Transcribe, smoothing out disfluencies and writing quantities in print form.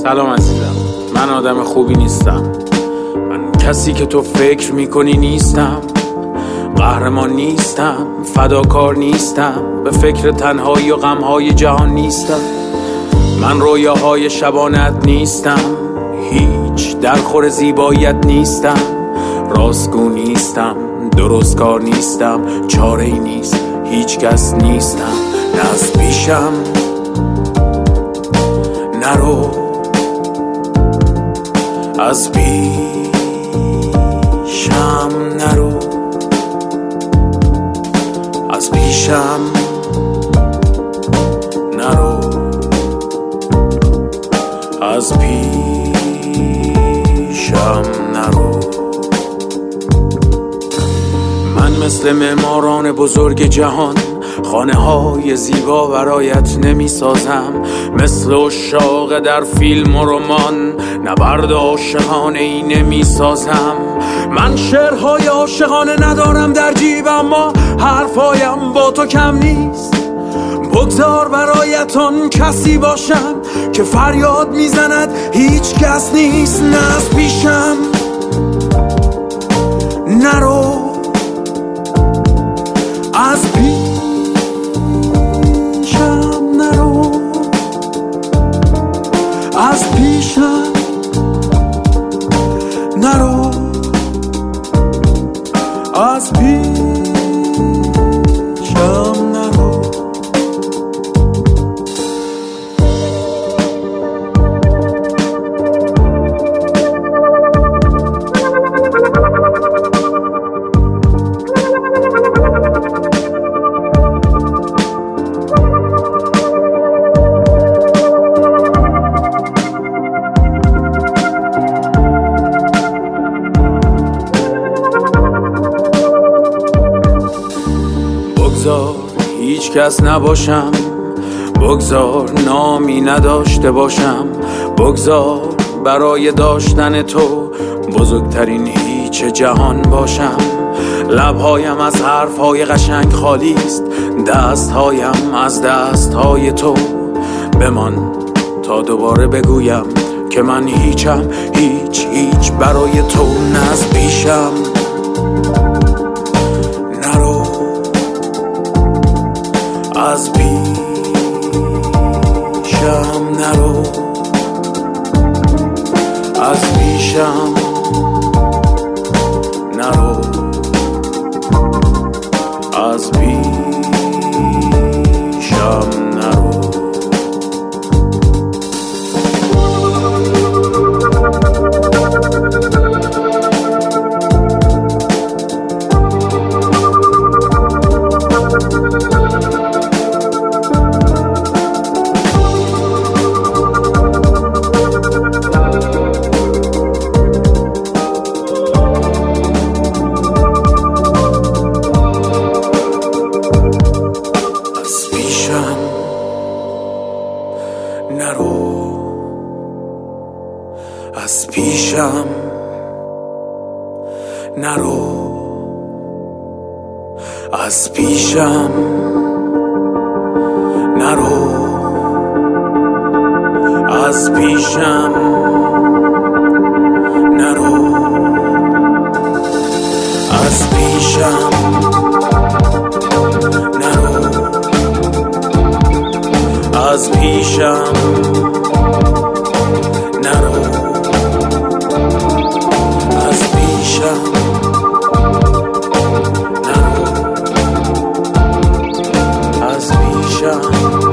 سلام عزیزم، من آدم خوبی نیستم. من کسی که تو فکر میکنی نیستم. قهرمان نیستم، فداکار نیستم، به فکر تنهایی و غمهای جهان نیستم. من رویاهای شبانت نیستم، هیچ درخور زیباییت نیستم. راستگو نیستم، درستکار نیستم، چاره‌ای نیست، هیچ کس نیستم. نه از پیشم نرو، از پیشم نرو، از پیشم نرو، از پیشم نرو. من مثل معماران بزرگ جهان خانه های زیبا برایت نمی سازم. مثل عشاق در فیلم و رمان نبرد عاشقانه ای نمی سازم. من شعرهای عاشقانه ندارم در جیب، اما حرفایم با تو کم نیست. بگذار برایت آن کسی باشم که فریاد میزند هیچ کس نیست. نه از پیشم نرو، از پیشم نرو، از پیشم نرو، از پیشم نرو. بگذار هیچ کس نباشم، بگذار نامی نداشته باشم، بگذار برای داشتن تو بزرگترین هیچ جهان باشم. لبهایم از حرفهای قشنگ خالی است، دستهایم از دستهای تو. بمان تا دوباره بگویم که من هیچم، هیچ برای تو. نه از پیشم نرو، از پیشم نرو، از پیشم نرو، از پیشم نرو. نرو، از پیشم نرو، از پیشم نرو، از پیشم نرو، از پیشم نرو، از پیشم نرو، از پیشم نرو، از پیشم